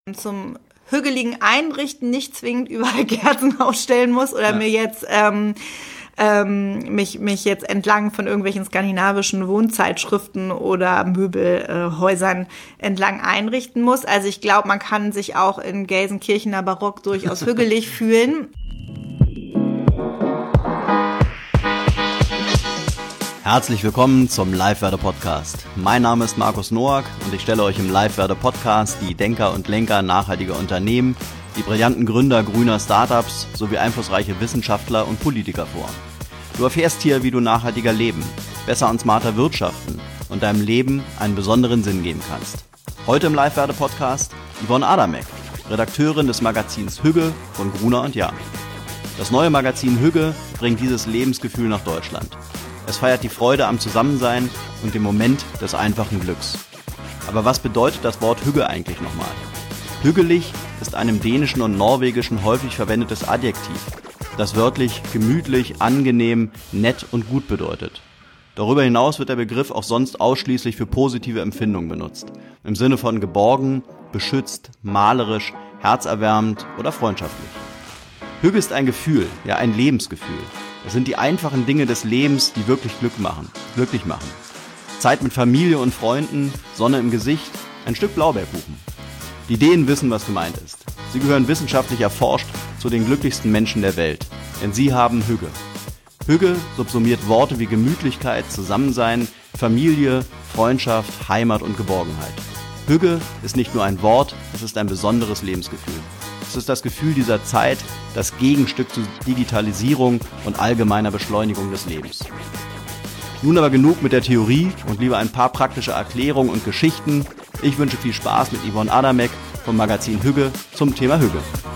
zum hügeligen Einrichten nicht zwingend überall Kerzen aufstellen muss oder mir jetzt mich jetzt entlang von irgendwelchen skandinavischen Wohnzeitschriften oder Möbelhäusern entlang einrichten muss. Also ich glaube, man kann sich auch in Gelsenkirchener Barock durchaus hügelig fühlen. Herzlich willkommen zum Live-Werde-Podcast. Mein Name ist Markus Noack und ich stelle euch im Live-Werde-Podcast die Denker und Lenker nachhaltiger Unternehmen, die brillanten Gründer grüner Startups sowie einflussreiche Wissenschaftler und Politiker vor. Du erfährst hier, wie du nachhaltiger leben, besser und smarter wirtschaften und deinem Leben einen besonderen Sinn geben kannst. Heute im Live-Werde-Podcast Yvonne Adamek, Redakteurin des Magazins Hügge von Gruner + Jahr. Das neue Magazin Hügge bringt dieses Lebensgefühl nach Deutschland. Es feiert die Freude am Zusammensein und den Moment des einfachen Glücks. Aber was bedeutet das Wort Hügge eigentlich nochmal? Hügelig ist ein im Dänischen und Norwegischen häufig verwendetes Adjektiv, das wörtlich gemütlich, angenehm, nett und gut bedeutet. Darüber hinaus wird der Begriff auch sonst ausschließlich für positive Empfindungen benutzt, im Sinne von geborgen, beschützt, malerisch, herzerwärmend oder freundschaftlich. Hügge ist ein Gefühl, ja ein Lebensgefühl. Es sind die einfachen Dinge des Lebens, die wirklich glücklich machen. Zeit mit Familie und Freunden, Sonne im Gesicht, ein Stück Blaubeerkuchen. Die Dänen wissen, was gemeint ist. Sie gehören wissenschaftlich erforscht zu den glücklichsten Menschen der Welt, denn sie haben Hügge. Hügge subsumiert Worte wie Gemütlichkeit, Zusammensein, Familie, Freundschaft, Heimat und Geborgenheit. Hügge ist nicht nur ein Wort, es ist ein besonderes Lebensgefühl. Es ist das Gefühl dieser Zeit, das Gegenstück zu Digitalisierung und allgemeiner Beschleunigung des Lebens. Nun aber genug mit der Theorie und lieber ein paar praktische Erklärungen und Geschichten. Ich wünsche viel Spaß mit Yvonne Adamek vom Magazin Hügge zum Thema Hügge.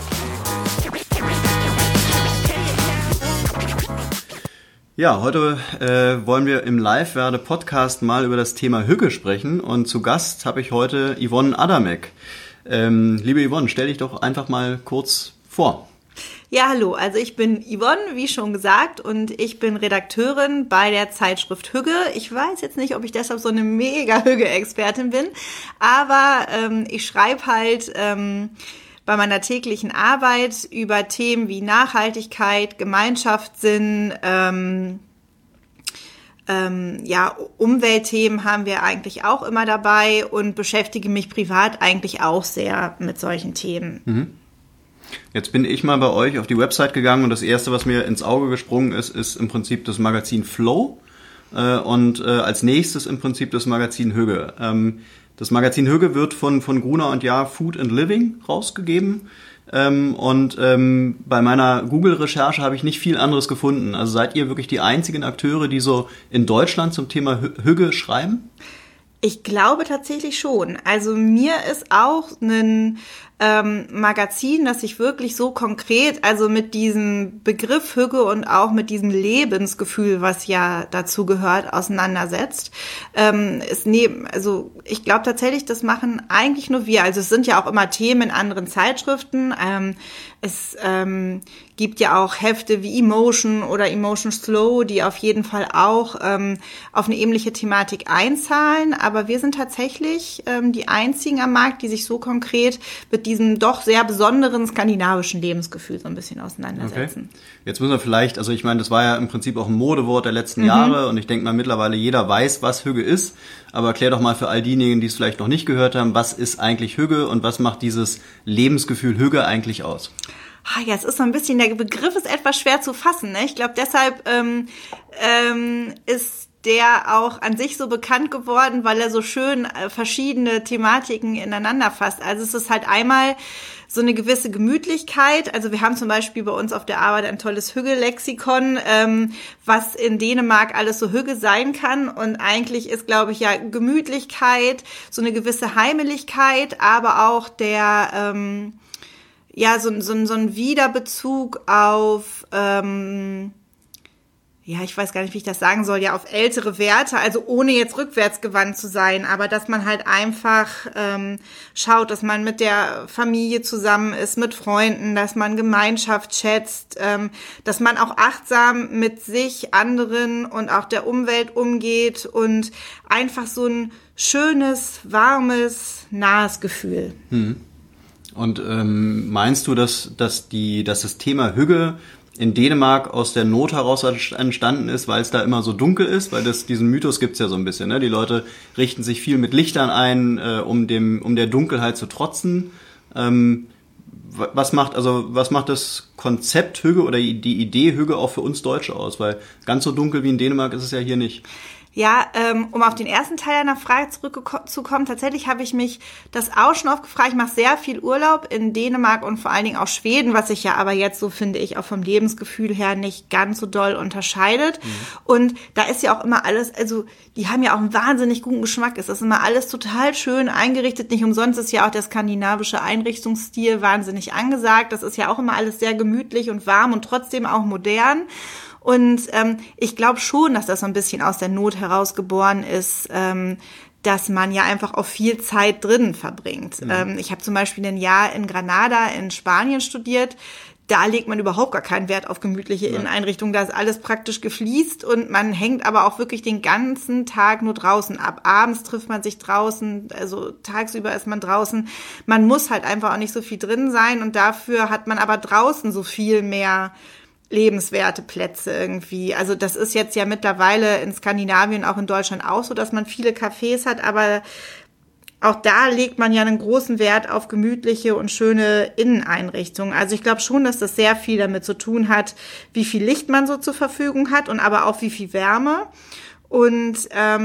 Ja, heute wollen wir im Live-Werde-Podcast mal über das Thema Hügge sprechen und zu Gast habe ich heute Yvonne Adamek. Liebe Yvonne, stell dich doch einfach mal kurz vor. Ja, hallo, also ich bin Yvonne, wie schon gesagt, und ich bin Redakteurin bei der Zeitschrift Hügge. Ich weiß jetzt nicht, ob ich deshalb so eine mega Hügge-Expertin bin, aber ich schreibe halt bei meiner täglichen Arbeit über Themen wie Nachhaltigkeit, Gemeinschaftssinn, Umweltthemen haben wir eigentlich auch immer dabei und beschäftige mich privat eigentlich auch sehr mit solchen Themen. Mhm. Jetzt bin ich mal bei euch auf die Website gegangen und das erste, was mir ins Auge gesprungen ist im Prinzip das Magazin Flow und als nächstes im Prinzip das Magazin Hügge. Das Magazin Hügge wird von Gruner + Jahr Food and Living rausgegeben. Bei meiner Google-Recherche habe ich nicht viel anderes gefunden. Also seid ihr wirklich die einzigen Akteure, die so in Deutschland zum Thema Hügge schreiben? Ich glaube tatsächlich schon. Also mir ist auch ein Magazin, das sich wirklich so konkret, also mit diesem Begriff Hügge und auch mit diesem Lebensgefühl, was ja dazu gehört, auseinandersetzt. Also ich glaube tatsächlich, das machen eigentlich nur wir. Also es sind ja auch immer Themen in anderen Zeitschriften. Es gibt ja auch Hefte wie Emotion oder Emotion Slow, die auf jeden Fall auch auf eine ähnliche Thematik einzahlen. Aber wir sind tatsächlich die einzigen am Markt, die sich so konkret mit diesem doch sehr besonderen skandinavischen Lebensgefühl so ein bisschen auseinandersetzen. Okay. Jetzt müssen wir vielleicht, also ich meine, das war ja im Prinzip auch ein Modewort der letzten Jahre und ich denke mal mittlerweile jeder weiß, was Hügge ist. Aber erklär doch mal für all diejenigen, die es vielleicht noch nicht gehört haben, was ist eigentlich Hügge und was macht dieses Lebensgefühl Hügge eigentlich aus? Ja, es ist so ein bisschen, der Begriff ist etwas schwer zu fassen, ne? Ich glaube, deshalb ist der auch an sich so bekannt geworden, weil er so schön verschiedene Thematiken ineinander fasst. Also es ist halt einmal so eine gewisse Gemütlichkeit. Also wir haben zum Beispiel bei uns auf der Arbeit ein tolles Hügge-Lexikon, was in Dänemark alles so Hügge sein kann. Und eigentlich ist, glaube ich, ja Gemütlichkeit, so eine gewisse Heimeligkeit, aber auch der so ein Wiederbezug auf ich weiß gar nicht, wie ich das sagen soll, ja, auf ältere Werte, also ohne jetzt rückwärtsgewandt zu sein, aber dass man halt einfach schaut, dass man mit der Familie zusammen ist, mit Freunden, dass man Gemeinschaft schätzt, dass man auch achtsam mit sich, anderen und auch der Umwelt umgeht und einfach so ein schönes, warmes, nahes Gefühl. Mhm. Und meinst du, dass das Thema Hügge in Dänemark aus der Not heraus entstanden ist, weil es da immer so dunkel ist? Weil diesen Mythos gibt's ja so ein bisschen, ne? Die Leute richten sich viel mit Lichtern ein, um der Dunkelheit zu trotzen. Was macht das Konzept Hügge oder die Idee Hügge auch für uns Deutsche aus? Weil ganz so dunkel wie in Dänemark ist es ja hier nicht. Ja, um auf den ersten Teil deiner Frage zurückzukommen, tatsächlich habe ich mich das auch schon oft gefragt. Ich mache sehr viel Urlaub in Dänemark und vor allen Dingen auch Schweden, was sich ja aber jetzt, so finde ich, auch vom Lebensgefühl her nicht ganz so doll unterscheidet. Mhm. Und da ist ja auch immer alles, also die haben ja auch einen wahnsinnig guten Geschmack. Es ist immer alles total schön eingerichtet. Nicht umsonst ist ja auch der skandinavische Einrichtungsstil wahnsinnig angesagt. Das ist ja auch immer alles sehr gemütlich und warm und trotzdem auch modern. Und ich glaube schon, dass das so ein bisschen aus der Not herausgeboren ist, dass man ja einfach auch viel Zeit drinnen verbringt. Mhm. Ich habe zum Beispiel ein Jahr in Granada in Spanien studiert. Da legt man überhaupt gar keinen Wert auf gemütliche Inneneinrichtungen. Da ist alles praktisch gefliest und man hängt aber auch wirklich den ganzen Tag nur draußen ab. Abends trifft man sich draußen, also tagsüber ist man draußen. Man muss halt einfach auch nicht so viel drin sein und dafür hat man aber draußen so viel mehr lebenswerte Plätze irgendwie. Also das ist jetzt ja mittlerweile in Skandinavien, auch in Deutschland auch so, dass man viele Cafés hat, aber auch da legt man ja einen großen Wert auf gemütliche und schöne Inneneinrichtungen. Also ich glaube schon, dass das sehr viel damit zu tun hat, wie viel Licht man so zur Verfügung hat und aber auch wie viel Wärme. Und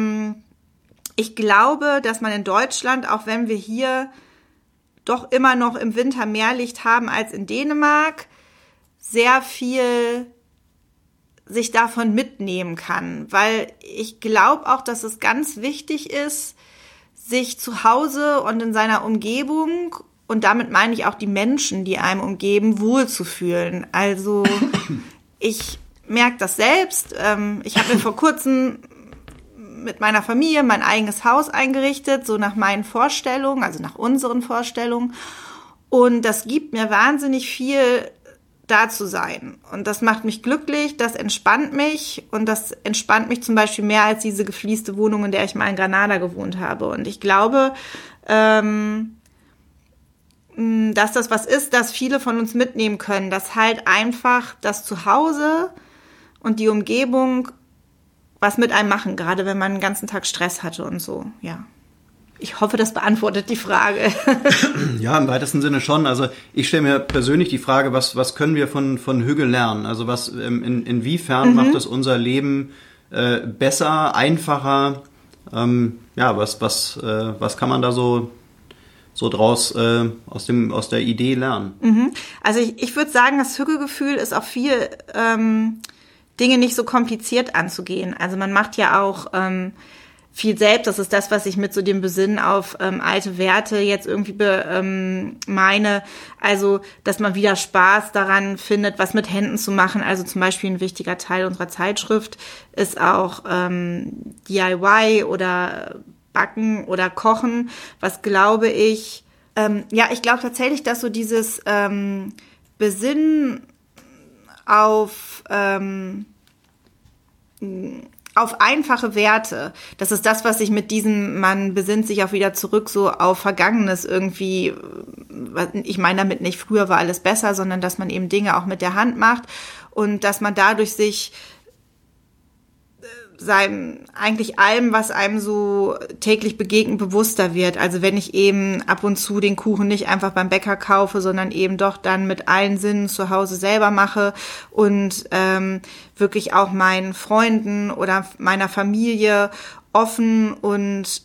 ich glaube, dass man in Deutschland, auch wenn wir hier doch immer noch im Winter mehr Licht haben als in Dänemark, sehr viel sich davon mitnehmen kann, weil ich glaube auch, dass es ganz wichtig ist, sich zu Hause und in seiner Umgebung, und damit meine ich auch die Menschen, die einem umgeben, wohlzufühlen. Also ich merke das selbst. Ich habe mir vor kurzem mit meiner Familie mein eigenes Haus eingerichtet, so nach meinen Vorstellungen, also nach unseren Vorstellungen. Und das gibt mir wahnsinnig viel, da zu sein. Und das macht mich glücklich, das entspannt mich und das entspannt mich zum Beispiel mehr als diese geflieste Wohnung, in der ich mal in Granada gewohnt habe. Und ich glaube, dass das was ist, das viele von uns mitnehmen können, dass halt einfach das Zuhause und die Umgebung was mit einem machen, gerade wenn man den ganzen Tag Stress hatte und so, ja. Ich hoffe, das beantwortet die Frage. Ja, im weitesten Sinne schon. Also ich stelle mir persönlich die Frage, was können wir von Hügge lernen? Also inwiefern macht es unser Leben besser, einfacher? Was kann man da so draus aus der Idee lernen? Also ich würde sagen, das Hügge-Gefühl ist auch viel Dinge nicht so kompliziert anzugehen. Also man macht ja auch viel selbst. Das ist das, was ich mit so dem Besinnen auf alte Werte jetzt irgendwie meine. Also, dass man wieder Spaß daran findet, was mit Händen zu machen. Also zum Beispiel ein wichtiger Teil unserer Zeitschrift ist auch DIY oder Backen oder Kochen. Was glaube ich, ich glaube tatsächlich, dass so dieses Besinnen auf einfache Werte. Das ist das, was ich mit diesem, man besinnt sich auch wieder zurück so auf Vergangenes irgendwie, ich meine damit nicht, früher war alles besser, sondern dass man eben Dinge auch mit der Hand macht und dass man dadurch sich eigentlich allem, was einem so täglich begegnet, bewusster wird. Also wenn ich eben ab und zu den Kuchen nicht einfach beim Bäcker kaufe, sondern eben doch dann mit allen Sinnen zu Hause selber mache und wirklich auch meinen Freunden oder meiner Familie offen und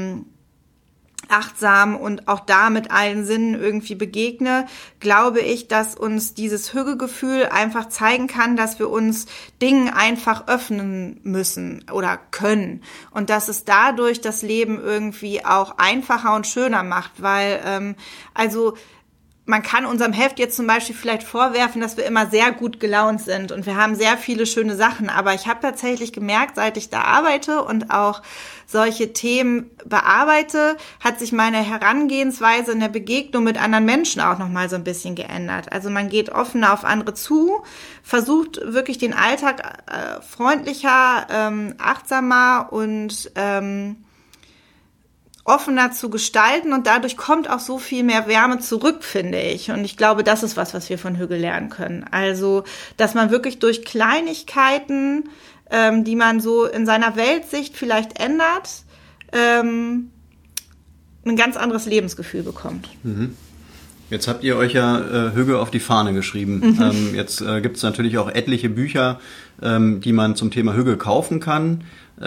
achtsam und auch da mit allen Sinnen irgendwie begegne, glaube ich, dass uns dieses Hügge-Gefühl einfach zeigen kann, dass wir uns Dingen einfach öffnen müssen oder können und dass es dadurch das Leben irgendwie auch einfacher und schöner macht, weil man kann unserem Heft jetzt zum Beispiel vielleicht vorwerfen, dass wir immer sehr gut gelaunt sind und wir haben sehr viele schöne Sachen. Aber ich habe tatsächlich gemerkt, seit ich da arbeite und auch solche Themen bearbeite, hat sich meine Herangehensweise in der Begegnung mit anderen Menschen auch nochmal so ein bisschen geändert. Also man geht offener auf andere zu, versucht wirklich den Alltag freundlicher, achtsamer und offener zu gestalten und dadurch kommt auch so viel mehr Wärme zurück, finde ich. Und ich glaube, das ist was wir von Hügge lernen können. Also, dass man wirklich durch Kleinigkeiten, die man so in seiner Weltsicht vielleicht ändert, ein ganz anderes Lebensgefühl bekommt. Mhm. Jetzt habt ihr euch ja Hügge auf die Fahne geschrieben. Jetzt gibt es natürlich auch etliche Bücher, die man zum Thema Hügge kaufen kann.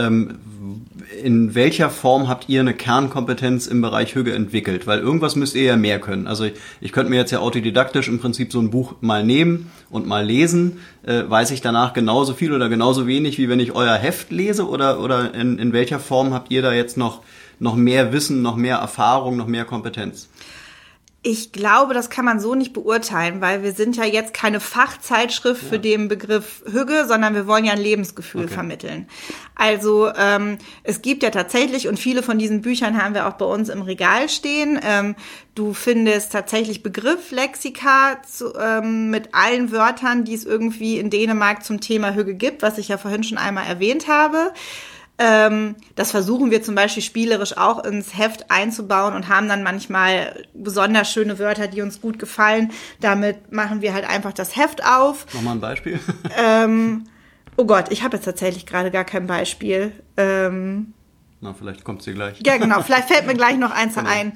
In welcher Form habt ihr eine Kernkompetenz im Bereich Hügge entwickelt? Weil irgendwas müsst ihr ja mehr können. Also ich könnte mir jetzt ja autodidaktisch im Prinzip so ein Buch mal nehmen und mal lesen. Weiß ich danach genauso viel oder genauso wenig, wie wenn ich euer Heft lese? Oder in welcher Form habt ihr da jetzt noch mehr Wissen, noch mehr Erfahrung, noch mehr Kompetenz? Ich glaube, das kann man so nicht beurteilen, weil wir sind ja jetzt keine Fachzeitschrift für den Begriff Hügge, sondern wir wollen ja ein Lebensgefühl vermitteln. Also es gibt ja tatsächlich, und viele von diesen Büchern haben wir auch bei uns im Regal stehen, du findest tatsächlich Begrifflexika mit allen Wörtern, die es irgendwie in Dänemark zum Thema Hügge gibt, was ich ja vorhin schon einmal erwähnt habe. Das versuchen wir zum Beispiel spielerisch auch ins Heft einzubauen und haben dann manchmal besonders schöne Wörter, die uns gut gefallen. Damit machen wir halt einfach das Heft auf. Nochmal ein Beispiel. Oh Gott, ich habe jetzt tatsächlich gerade gar kein Beispiel. Na, vielleicht kommt sie gleich. Ja, genau, vielleicht fällt mir gleich noch eins ein.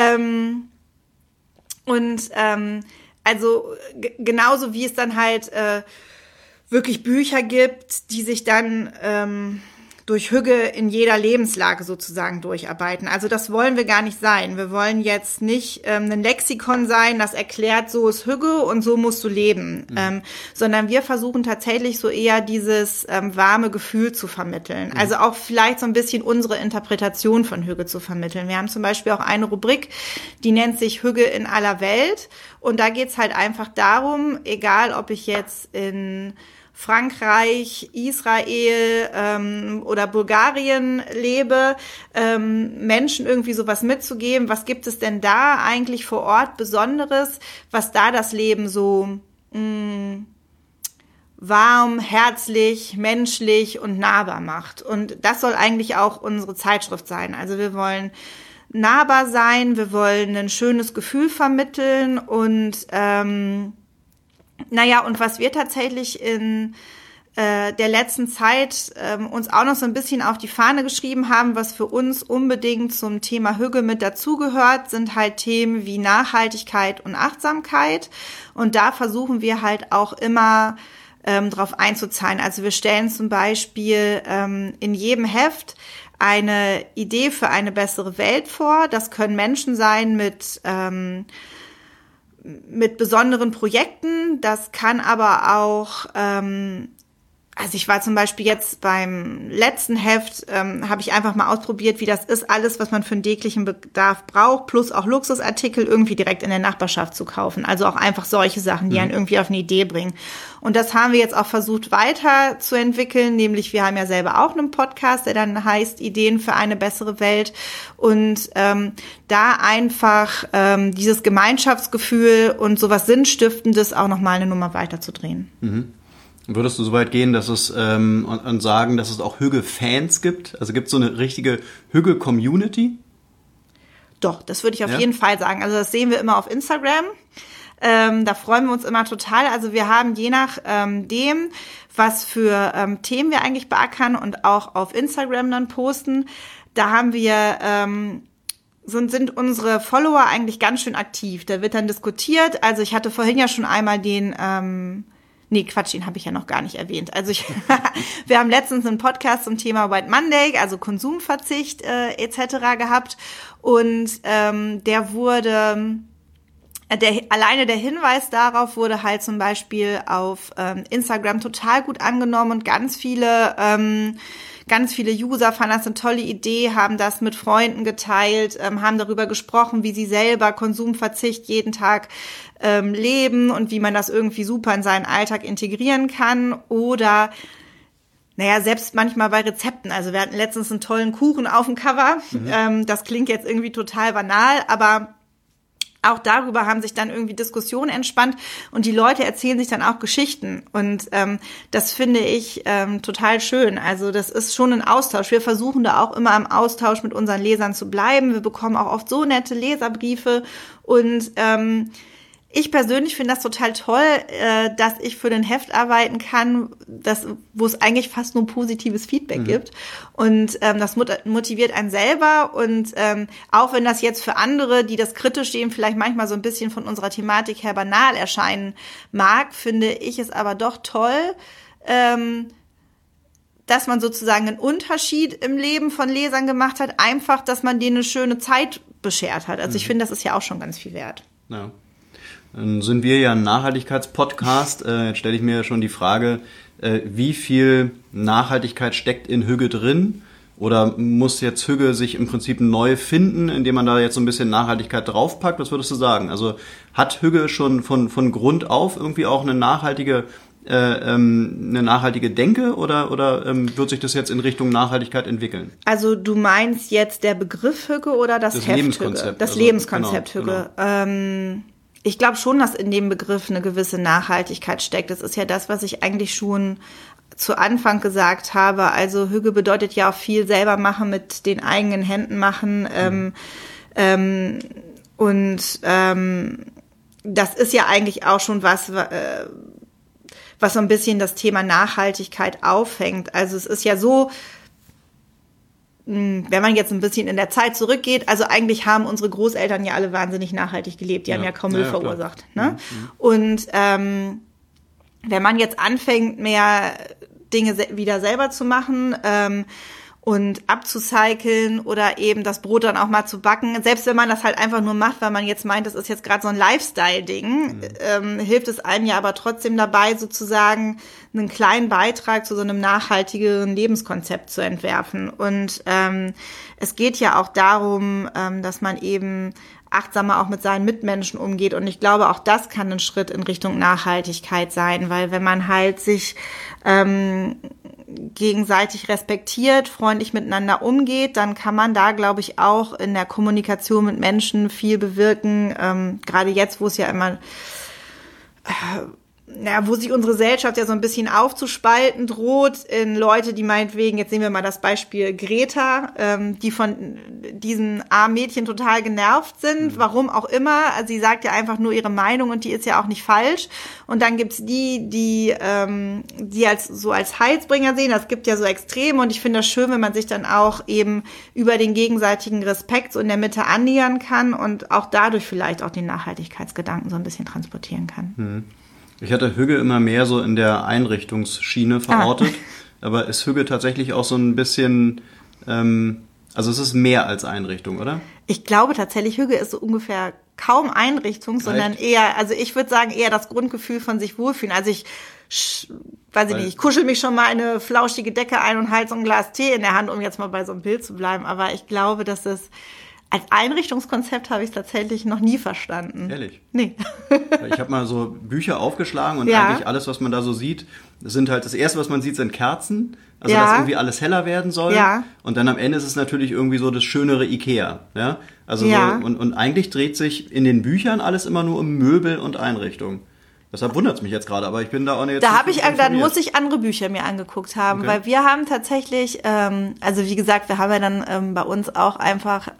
Also genauso wie es dann halt wirklich Bücher gibt, die sich dann durch Hügge in jeder Lebenslage sozusagen durcharbeiten. Also das wollen wir gar nicht sein. Wir wollen jetzt nicht ein Lexikon sein, das erklärt, so ist Hügge und so musst du leben. Sondern wir versuchen tatsächlich so eher dieses warme Gefühl zu vermitteln. Also auch vielleicht so ein bisschen unsere Interpretation von Hügge zu vermitteln. Wir haben zum Beispiel auch eine Rubrik, die nennt sich Hügge in aller Welt. Und da geht's halt einfach darum, egal ob ich jetzt in Frankreich, Israel oder Bulgarien lebe, Menschen irgendwie sowas mitzugeben. Was gibt es denn da eigentlich vor Ort Besonderes, was da das Leben so warm, herzlich, menschlich und nahbar macht? Und das soll eigentlich auch unsere Zeitschrift sein. Also wir wollen nahbar sein, wir wollen ein schönes Gefühl vermitteln und und was wir tatsächlich in der letzten Zeit uns auch noch so ein bisschen auf die Fahne geschrieben haben, was für uns unbedingt zum Thema Hügge mit dazugehört, sind halt Themen wie Nachhaltigkeit und Achtsamkeit. Und da versuchen wir halt auch immer drauf einzuzahlen. Also wir stellen zum Beispiel in jedem Heft eine Idee für eine bessere Welt vor. Das können Menschen sein mit besonderen Projekten. Das kann aber auch, also ich war zum Beispiel jetzt beim letzten Heft, habe ich einfach mal ausprobiert, wie das ist, alles, was man für den täglichen Bedarf braucht, plus auch Luxusartikel irgendwie direkt in der Nachbarschaft zu kaufen. Also auch einfach solche Sachen, die einen irgendwie auf eine Idee bringen. Und das haben wir jetzt auch versucht weiter zu entwickeln, nämlich wir haben ja selber auch einen Podcast, der dann heißt Ideen für eine bessere Welt. Und da einfach dieses Gemeinschaftsgefühl und sowas Sinnstiftendes auch nochmal eine Nummer weiterzudrehen. Mhm. Würdest du so weit gehen, dass es und sagen, dass es auch Hügge-Fans gibt? Also gibt es so eine richtige Hügge-Community? Doch, das würde ich auf jeden Fall sagen. Also das sehen wir immer auf Instagram. Da freuen wir uns immer total. Also wir haben je nach dem, was für Themen wir eigentlich beackern und auch auf Instagram dann posten, da haben wir sind unsere Follower eigentlich ganz schön aktiv. Da wird dann diskutiert. Also ich hatte vorhin ja schon einmal den den habe ich ja noch gar nicht erwähnt. Also wir haben letztens einen Podcast zum Thema White Monday, also Konsumverzicht etc. gehabt und alleine der Hinweis darauf wurde halt zum Beispiel auf Instagram total gut angenommen und ganz viele User fanden das eine tolle Idee, haben das mit Freunden geteilt, haben darüber gesprochen, wie sie selber Konsumverzicht jeden Tag leben und wie man das irgendwie super in seinen Alltag integrieren kann oder selbst manchmal bei Rezepten. Also wir hatten letztens einen tollen Kuchen auf dem Cover. Das klingt jetzt irgendwie total banal, aber auch darüber haben sich dann irgendwie Diskussionen entspannt und die Leute erzählen sich dann auch Geschichten und das finde ich total schön. Also das ist schon ein Austausch. Wir versuchen da auch immer im Austausch mit unseren Lesern zu bleiben. Wir bekommen auch oft so nette Leserbriefe und ich persönlich finde das total toll, dass ich für den Heft arbeiten kann, wo es eigentlich fast nur positives Feedback gibt. Und das motiviert einen selber. Und auch wenn das jetzt für andere, die das kritisch sehen, vielleicht manchmal so ein bisschen von unserer Thematik her banal erscheinen mag, finde ich es aber doch toll, dass man sozusagen einen Unterschied im Leben von Lesern gemacht hat. Einfach, dass man denen eine schöne Zeit beschert hat. Also ich finde, das ist ja auch schon ganz viel wert. Ja. Dann sind wir ja ein Nachhaltigkeitspodcast. Jetzt stelle ich mir schon die Frage, wie viel Nachhaltigkeit steckt in Hügge drin? Oder muss jetzt Hügge sich im Prinzip neu finden, indem man da jetzt so ein bisschen Nachhaltigkeit draufpackt? Was würdest du sagen? Also hat Hügge schon von Grund auf irgendwie auch eine nachhaltige Denke oder wird sich das jetzt in Richtung Nachhaltigkeit entwickeln? Also du meinst jetzt der Begriff Hügge oder das Heft Hügge? Das Lebenskonzept Hügge. Genau. Ich glaube schon, dass in dem Begriff eine gewisse Nachhaltigkeit steckt. Das ist ja das, was ich eigentlich schon zu Anfang gesagt habe. Also Hügge bedeutet ja auch viel selber machen, mit den eigenen Händen machen. Das ist ja eigentlich auch schon was so ein bisschen das Thema Nachhaltigkeit auffängt. Also es ist ja so, wenn man jetzt ein bisschen in der Zeit zurückgeht, also eigentlich haben unsere Großeltern ja alle wahnsinnig nachhaltig gelebt. Die haben ja kaum Müll verursacht. Ne? Und wenn man jetzt anfängt, mehr Dinge wieder selber zu machen und abzucyceln oder eben das Brot dann auch mal zu backen, selbst wenn man das halt einfach nur macht, weil man jetzt meint, das ist jetzt gerade so ein Lifestyle-Ding, hilft es einem ja aber trotzdem dabei, sozusagen einen kleinen Beitrag zu so einem nachhaltigeren Lebenskonzept zu entwerfen. Und es geht ja auch darum, dass man eben achtsamer auch mit seinen Mitmenschen umgeht. Und ich glaube, auch das kann ein Schritt in Richtung Nachhaltigkeit sein, weil wenn man halt sich gegenseitig respektiert, freundlich miteinander umgeht, dann kann man da, glaube ich, auch in der Kommunikation mit Menschen viel bewirken. Gerade jetzt, wo es ja immer wo sich unsere Gesellschaft ja so ein bisschen aufzuspalten droht in Leute, die meinetwegen, jetzt sehen wir mal das Beispiel Greta, die von diesen armen Mädchen total genervt sind, warum auch immer. Also sie sagt ja einfach nur ihre Meinung und die ist ja auch nicht falsch. Und dann gibt's die als Heilsbringer sehen. Das gibt ja so Extreme und ich finde das schön, wenn man sich dann auch eben über den gegenseitigen Respekt so in der Mitte annähern kann und auch dadurch vielleicht auch den Nachhaltigkeitsgedanken so ein bisschen transportieren kann. Ich hatte Hügge immer mehr so in der Einrichtungsschiene verortet, aber ist Hügge tatsächlich auch so ein bisschen, also es ist mehr als Einrichtung, oder? Ich glaube tatsächlich, Hügge ist so ungefähr kaum Einrichtung, sondern eher, also ich würde sagen, eher das Grundgefühl von sich wohlfühlen. Also ich kuschel mich schon mal eine flauschige Decke ein und halte so ein Glas Tee in der Hand, um jetzt mal bei so einem Bild zu bleiben. Aber ich glaube, dass es als Einrichtungskonzept habe ich es tatsächlich noch nie verstanden. Ehrlich? Nee. Ich habe mal so Bücher aufgeschlagen und eigentlich alles, was man da so sieht, sind halt, das Erste, was man sieht, sind Kerzen. Also, dass irgendwie alles heller werden soll. Ja. Und dann am Ende ist es natürlich irgendwie so das schönere Ikea. Ja? Also so, und eigentlich dreht sich in den Büchern alles immer nur um Möbel und Einrichtung. Deshalb wundert es mich jetzt gerade, aber ich bin da auch nicht. Dann muss ich andere Bücher mir angeguckt haben, weil wir haben tatsächlich, also wie gesagt, wir haben ja dann bei uns auch einfach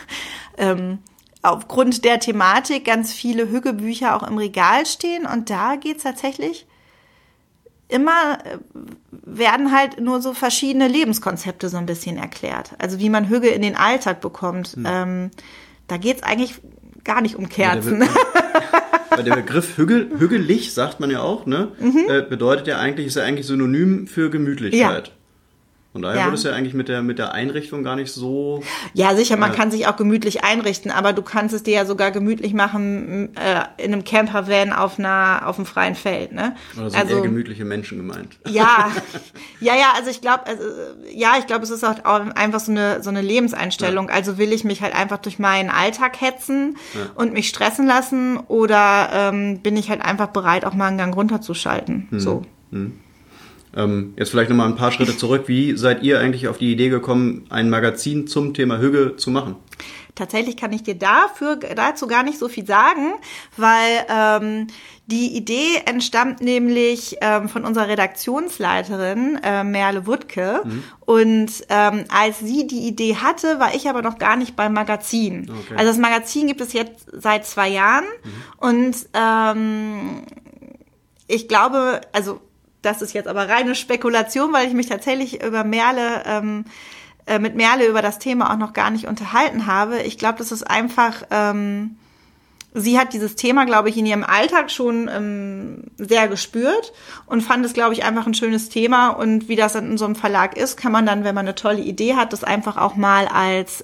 aufgrund der Thematik ganz viele Hügge-Bücher auch im Regal stehen und da geht's tatsächlich immer, werden halt nur so verschiedene Lebenskonzepte so ein bisschen erklärt. Also wie man Hügge in den Alltag bekommt. Da geht's eigentlich gar nicht um Kerzen. Weil der Begriff hügelig, sagt man ja auch, ne? Bedeutet ja eigentlich, ist ja eigentlich synonym für Gemütlichkeit. Ja. Von daher würde es ja eigentlich mit der Einrichtung gar nicht so... Ja, sicher, man kann sich auch gemütlich einrichten, aber du kannst es dir ja sogar gemütlich machen in einem Campervan auf dem freien Feld, ne? Oder sind eher gemütliche Menschen gemeint? Ja, also ich glaube, es ist auch einfach so eine Lebenseinstellung. Ja. Also will ich mich halt einfach durch meinen Alltag hetzen und mich stressen lassen oder bin ich halt einfach bereit, auch mal einen Gang runterzuschalten, so. Jetzt vielleicht nochmal ein paar Schritte zurück. Wie seid ihr eigentlich auf die Idee gekommen, ein Magazin zum Thema Hügge zu machen? tatsächlich kann ich dir dazu gar nicht so viel sagen, weil die Idee entstammt nämlich von unserer Redaktionsleiterin Merle Wuttke. Und als sie die Idee hatte, war ich aber noch gar nicht beim Magazin. Okay. Also das Magazin gibt es jetzt seit 2 Jahren. Und ich glaube, also das ist jetzt aber reine Spekulation, weil ich mich tatsächlich mit Merle über das Thema auch noch gar nicht unterhalten habe. Ich glaube, das ist einfach, sie hat dieses Thema, glaube ich, in ihrem Alltag schon sehr gespürt und fand es, glaube ich, einfach ein schönes Thema. Und wie das in so einem Verlag ist, kann man dann, wenn man eine tolle Idee hat, das einfach auch mal als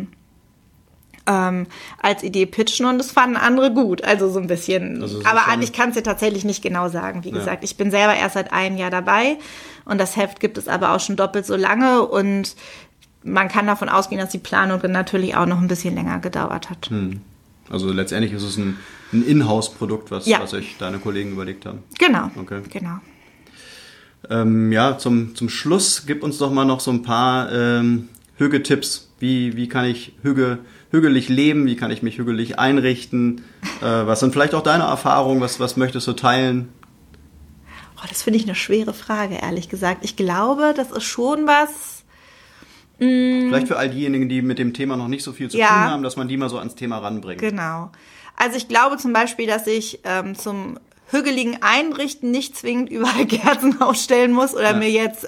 Idee pitchen, und das fanden andere gut, also so ein bisschen. Also aber ich kann es dir tatsächlich nicht genau sagen, wie gesagt. Ich bin selber erst seit einem Jahr dabei und das Heft gibt es aber auch schon doppelt so lange und man kann davon ausgehen, dass die Planung dann natürlich auch noch ein bisschen länger gedauert hat. Also letztendlich ist es ein Inhouse-Produkt, was sich deine Kollegen überlegt haben. Genau, okay. Genau. Zum Schluss gib uns doch mal noch so ein paar Hüge-Tipps. Wie kann ich hügelig leben? Wie kann ich mich hügelig einrichten? Was sind vielleicht auch deine Erfahrungen? Was möchtest du teilen? Das finde ich eine schwere Frage, ehrlich gesagt. Ich glaube, das ist schon was... Vielleicht für all diejenigen, die mit dem Thema noch nicht so viel zu tun haben, dass man die mal so ans Thema ranbringt. Genau. Also ich glaube zum Beispiel, dass ich zum hügeligen Einrichten nicht zwingend überall Kerzen aufstellen muss oder mir jetzt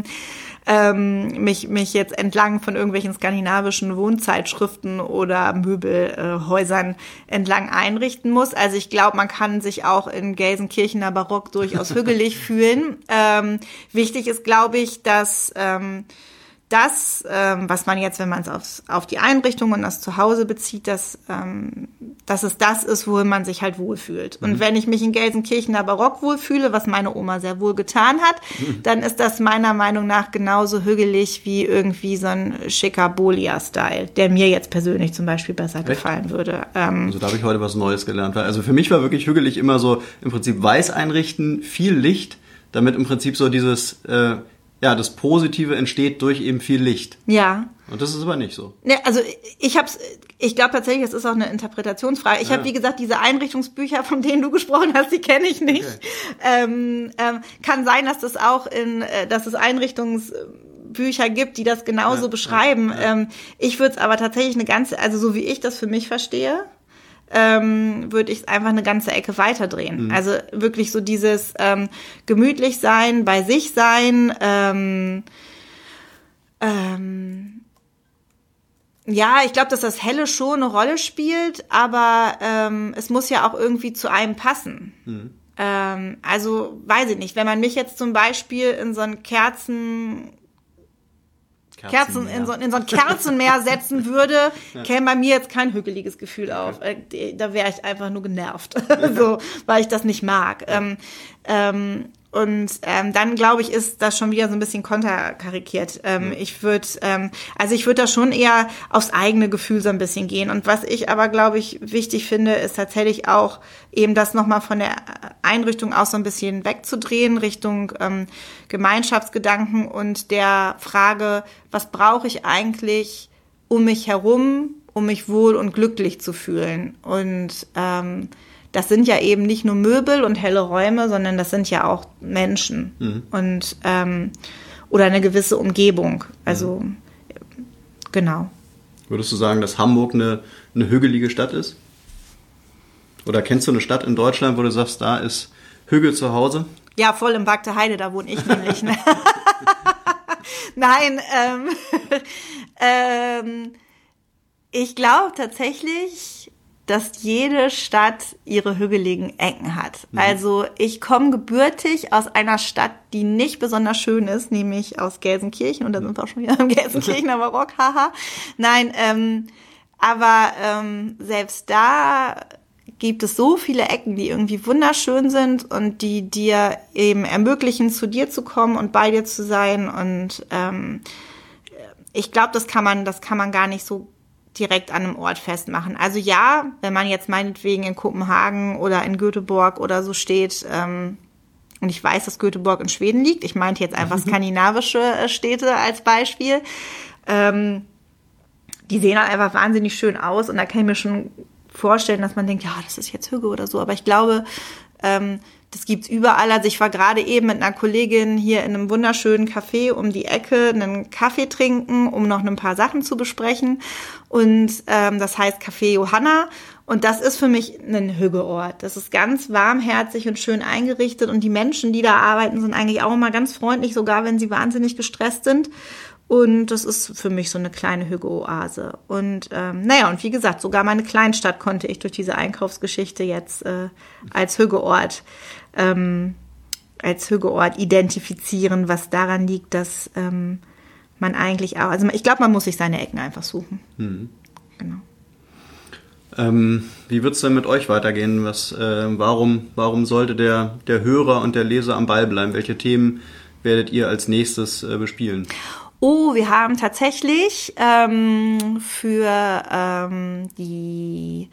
mich jetzt entlang von irgendwelchen skandinavischen Wohnzeitschriften oder Möbelhäusern entlang einrichten muss. Also ich glaube, man kann sich auch in Gelsenkirchener Barock durchaus hügelig fühlen. Wichtig ist, glaube ich, dass das, was man jetzt, wenn man es auf die Einrichtung und das Zuhause bezieht, dass es das ist, wo man sich halt wohlfühlt. Und wenn ich mich in Gelsenkirchener Barock wohlfühle, was meine Oma sehr wohl getan hat, dann ist das meiner Meinung nach genauso hügelig wie irgendwie so ein schicker Bolia-Style, der mir jetzt persönlich zum Beispiel besser gefallen würde. Also da habe ich heute was Neues gelernt. Also für mich war wirklich hügelig immer so im Prinzip weiß einrichten, viel Licht, damit im Prinzip so dieses... das Positive entsteht durch eben viel Licht. Ja. Und das ist aber nicht so. Ne, also ich glaube tatsächlich, es ist auch eine Interpretationsfrage. Ich habe, wie gesagt, diese Einrichtungsbücher, von denen du gesprochen hast, die kenne ich nicht. Okay. Kann sein, dass dass es Einrichtungsbücher gibt, die das genauso beschreiben. Ja. Ich würde es aber tatsächlich also so wie ich das für mich verstehe, würde ich es einfach eine ganze Ecke weiterdrehen. Also wirklich so dieses gemütlich sein, bei sich sein, ich glaube, dass das Helle schon eine Rolle spielt, aber es muss ja auch irgendwie zu einem passen. Also, weiß ich nicht, wenn man mich jetzt zum Beispiel in so ein Kerzen in so ein Kerzenmeer setzen würde, käme bei mir jetzt kein hügeliges Gefühl auf. Da wäre ich einfach nur genervt, so, weil ich das nicht mag. Dann, glaube ich, ist das schon wieder so ein bisschen konterkarikiert. Ich würde da schon eher aufs eigene Gefühl so ein bisschen gehen. Und was ich aber, glaube ich, wichtig finde, ist tatsächlich auch eben das nochmal von der Einrichtung aus so ein bisschen wegzudrehen, Richtung Gemeinschaftsgedanken und der Frage, was brauche ich eigentlich um mich herum, um mich wohl und glücklich zu fühlen? Und das sind ja eben nicht nur Möbel und helle Räume, sondern das sind ja auch Menschen und oder eine gewisse Umgebung. Also genau. Würdest du sagen, dass Hamburg eine hügelige Stadt ist? Oder kennst du eine Stadt in Deutschland, wo du sagst, da ist Hügel zu Hause? Ja, voll im Wag der Heide, da wohne ich nämlich. Ne? Nein, ich glaube tatsächlich, dass jede Stadt ihre hügeligen Ecken hat. Also ich komme gebürtig aus einer Stadt, die nicht besonders schön ist, nämlich aus Gelsenkirchen. Und da sind wir auch schon wieder im Gelsenkirchener Barock, haha. Nein, aber selbst da gibt es so viele Ecken, die irgendwie wunderschön sind und die dir eben ermöglichen, zu dir zu kommen und bei dir zu sein. Und ich glaube, das kann man gar nicht so direkt an einem Ort festmachen. Also ja, wenn man jetzt meinetwegen in Kopenhagen oder in Göteborg oder so steht, und ich weiß, dass Göteborg in Schweden liegt, ich meinte jetzt einfach skandinavische Städte als Beispiel, die sehen halt einfach wahnsinnig schön aus und da kann ich mir schon vorstellen, dass man denkt, ja, das ist jetzt Hügge oder so, aber ich glaube, das gibt's überall. Also ich war gerade eben mit einer Kollegin hier in einem wunderschönen Café um die Ecke einen Kaffee trinken, um noch ein paar Sachen zu besprechen. Und das heißt Café Johanna. Und das ist für mich ein Hügge-Ort. Das ist ganz warmherzig und schön eingerichtet. Und die Menschen, die da arbeiten, sind eigentlich auch immer ganz freundlich, sogar wenn sie wahnsinnig gestresst sind. Und das ist für mich so eine kleine Hügge-Oase. Und und wie gesagt, sogar meine Kleinstadt konnte ich durch diese Einkaufsgeschichte jetzt als Hügge-Ort identifizieren, was daran liegt, dass man eigentlich auch, also ich glaube, man muss sich seine Ecken einfach suchen. Genau. Wie wird es denn mit euch weitergehen? Warum sollte der Hörer und der Leser am Ball bleiben? Welche Themen werdet ihr als nächstes bespielen? Oh, wir haben tatsächlich für die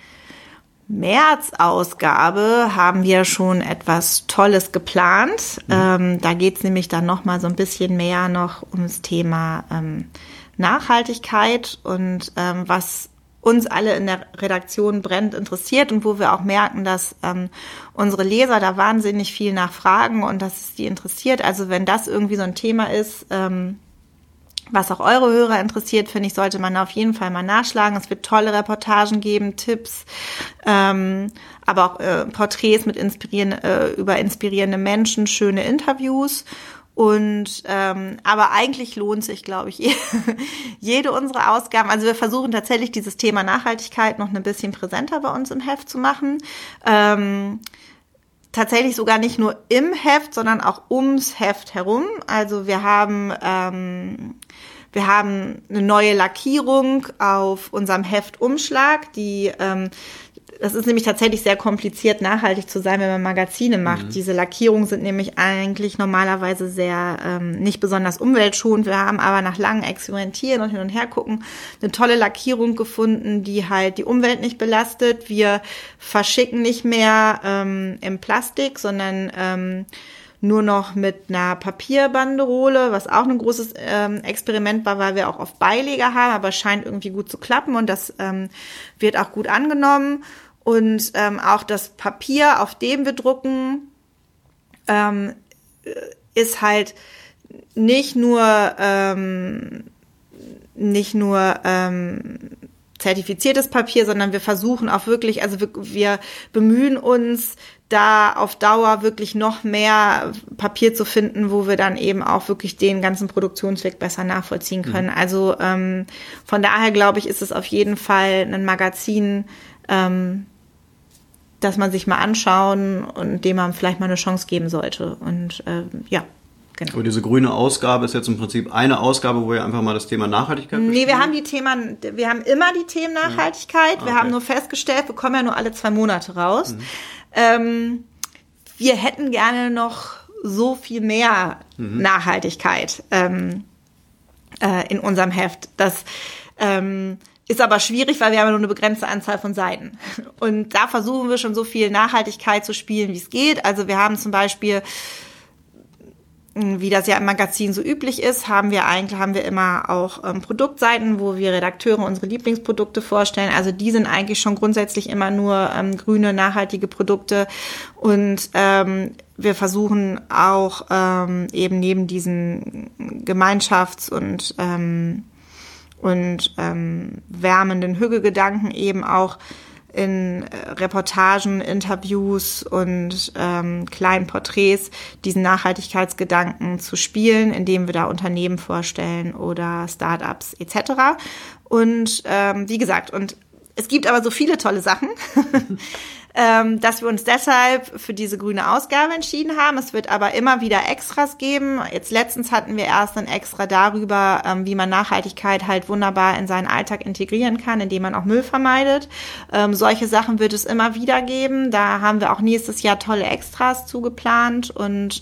März-Ausgabe haben wir schon etwas Tolles geplant. Da geht's nämlich dann noch mal so ein bisschen mehr noch ums Thema Nachhaltigkeit und was uns alle in der Redaktion brennend interessiert und wo wir auch merken, dass unsere Leser da wahnsinnig viel nachfragen und dass es die interessiert. Also wenn das irgendwie so ein Thema ist, was auch eure Hörer interessiert, finde ich, sollte man auf jeden Fall mal nachschlagen. Es wird tolle Reportagen geben, Tipps, aber auch Porträts mit über inspirierende Menschen, schöne Interviews. Und aber eigentlich lohnt sich, glaube ich, jede unserer Ausgaben. Also wir versuchen tatsächlich dieses Thema Nachhaltigkeit noch ein bisschen präsenter bei uns im Heft zu machen. Tatsächlich sogar nicht nur im Heft, sondern auch ums Heft herum. Also wir haben eine neue Lackierung auf unserem Heftumschlag, das ist nämlich tatsächlich sehr kompliziert, nachhaltig zu sein, wenn man Magazine macht. Diese Lackierungen sind nämlich eigentlich normalerweise sehr nicht besonders umweltschonend. Wir haben aber nach langem Experimentieren und hin und her gucken eine tolle Lackierung gefunden, die halt die Umwelt nicht belastet. Wir verschicken nicht mehr im Plastik, sondern nur noch mit einer Papierbanderole, was auch ein großes Experiment war, weil wir auch oft Beileger haben, aber es scheint irgendwie gut zu klappen und das wird auch gut angenommen. Und auch das Papier, auf dem wir drucken, ist halt nicht nur zertifiziertes Papier, sondern wir versuchen auch wirklich, also wir bemühen uns, da auf Dauer wirklich noch mehr Papier zu finden, wo wir dann eben auch wirklich den ganzen Produktionsweg besser nachvollziehen können. Also von daher glaube ich, ist es auf jeden Fall ein Magazin, das man sich mal anschauen und dem man vielleicht mal eine Chance geben sollte. Und genau. Aber diese grüne Ausgabe ist jetzt im Prinzip eine Ausgabe, wo ihr einfach mal das Thema Nachhaltigkeit bespielt? Nee, wir haben immer die Themen Nachhaltigkeit. Okay. Wir haben nur festgestellt, wir kommen ja nur alle 2 Monate raus. Wir hätten gerne noch so viel mehr Nachhaltigkeit in unserem Heft. Das ist aber schwierig, weil wir haben nur eine begrenzte Anzahl von Seiten. Und da versuchen wir schon so viel Nachhaltigkeit zu spielen, wie es geht. Also wir haben zum Beispiel, wie das ja im Magazin so üblich ist, haben wir immer auch Produktseiten, wo wir Redakteure unsere Lieblingsprodukte vorstellen. Also die sind eigentlich schon grundsätzlich immer nur grüne, nachhaltige Produkte. Und wir versuchen auch eben neben diesen Gemeinschafts- und wärmenden Hügge-Gedanken eben auch in Reportagen, Interviews und kleinen Porträts diesen Nachhaltigkeitsgedanken zu spielen, indem wir da Unternehmen vorstellen oder Startups etc. Und wie gesagt, und es gibt aber so viele tolle Sachen, dass wir uns deshalb für diese grüne Ausgabe entschieden haben. Es wird aber immer wieder Extras geben. Jetzt letztens hatten wir erst ein Extra darüber, wie man Nachhaltigkeit halt wunderbar in seinen Alltag integrieren kann, indem man auch Müll vermeidet. Solche Sachen wird es immer wieder geben. Da haben wir auch nächstes Jahr tolle Extras zugeplant. Und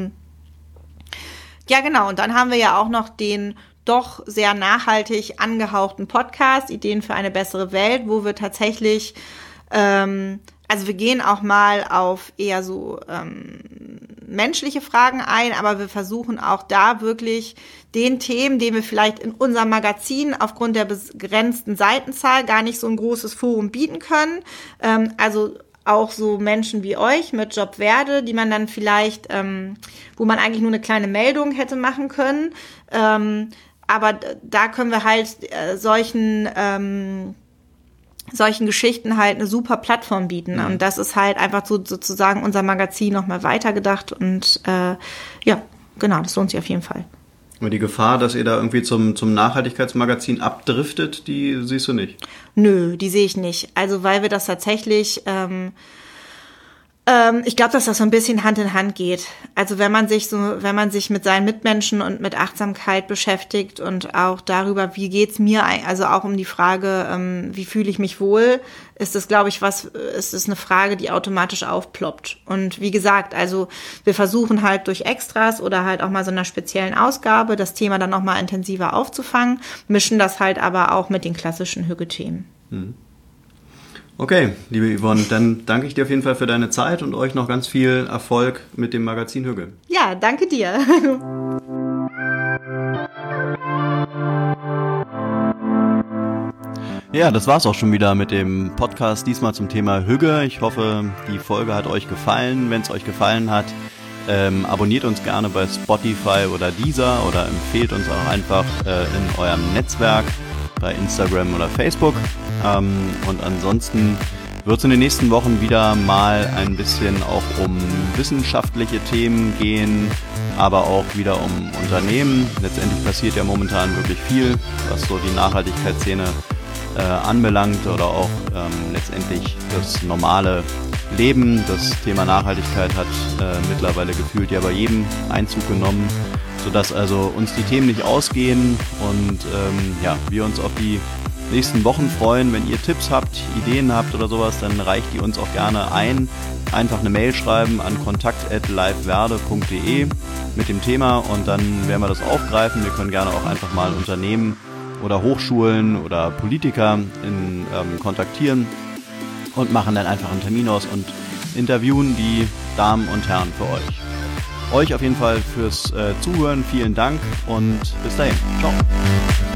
ja, genau. Und dann haben wir ja auch noch den doch sehr nachhaltig angehauchten Podcast Ideen für eine bessere Welt, wo wir tatsächlich also wir gehen auch mal auf eher so menschliche Fragen ein, aber wir versuchen auch da wirklich den Themen, denen wir vielleicht in unserem Magazin aufgrund der begrenzten Seitenzahl gar nicht so ein großes Forum bieten können. Also auch so Menschen wie euch mit Jobverde, die man dann vielleicht, wo man eigentlich nur eine kleine Meldung hätte machen können. Aber da können wir halt solchen Geschichten halt eine super Plattform bieten. Mhm. Und das ist halt einfach so sozusagen unser Magazin nochmal weitergedacht. Und ja, genau, das lohnt sich auf jeden Fall. Aber die Gefahr, dass ihr da irgendwie zum Nachhaltigkeitsmagazin abdriftet, die siehst du nicht? Nö, die sehe ich nicht. Also weil wir das tatsächlich, ich glaube, dass das so ein bisschen Hand in Hand geht. Also wenn man sich mit seinen Mitmenschen und mit Achtsamkeit beschäftigt und auch darüber, wie geht's mir, also auch um die Frage, wie fühle ich mich wohl, ist das, glaube ich, ist es eine Frage, die automatisch aufploppt. Und wie gesagt, also wir versuchen halt durch Extras oder halt auch mal so einer speziellen Ausgabe das Thema dann nochmal intensiver aufzufangen, mischen das halt aber auch mit den klassischen Hüge-Themen. Mhm. Okay, liebe Yvonne, dann danke ich dir auf jeden Fall für deine Zeit und euch noch ganz viel Erfolg mit dem Magazin Hüge. Ja, danke dir. Ja, das war's auch schon wieder mit dem Podcast, diesmal zum Thema Hüge. Ich hoffe, die Folge hat euch gefallen. Wenn es euch gefallen hat, abonniert uns gerne bei Spotify oder Deezer oder empfehlt uns auch einfach in eurem Netzwerk bei Instagram oder Facebook. Und ansonsten wird es in den nächsten Wochen wieder mal ein bisschen auch um wissenschaftliche Themen gehen, aber auch wieder um Unternehmen. Letztendlich passiert ja momentan wirklich viel, was so die Nachhaltigkeitsszene anbelangt oder auch letztendlich das normale Leben. Das Thema Nachhaltigkeit hat mittlerweile gefühlt ja bei jedem Einzug genommen, sodass also uns die Themen nicht ausgehen und wir uns auf die nächsten Wochen freuen. Wenn ihr Tipps habt, Ideen habt oder sowas, dann reicht die uns auch gerne ein. Einfach eine Mail schreiben an kontakt@liveverde.de mit dem Thema und dann werden wir das aufgreifen. Wir können gerne auch einfach mal Unternehmen oder Hochschulen oder Politiker kontaktieren und machen dann einfach einen Termin aus und interviewen die Damen und Herren für euch. Euch auf jeden Fall fürs Zuhören, vielen Dank und bis dahin. Ciao.